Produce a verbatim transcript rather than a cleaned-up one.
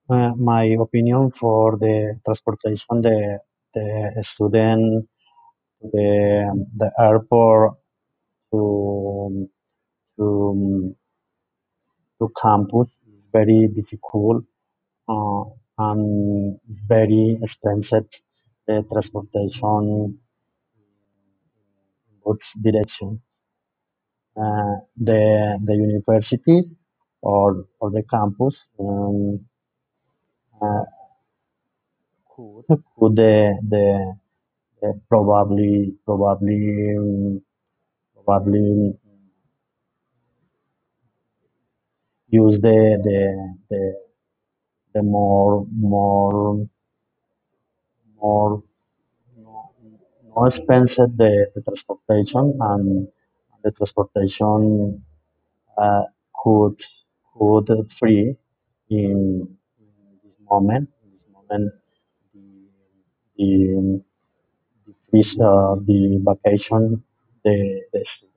Uh, my opinion for the transportation, the the student, the the airport to to to campus is very difficult uh, and very expensive. The transportation in both directions. Uh, the the university or or the campus um, uh, could could the the, the probably probably um, probably use the the the, the more more more more expensive the, the transportation and the transportation uh, could could free in, in this moment in this moment the the, the, free, uh, the vacation the, the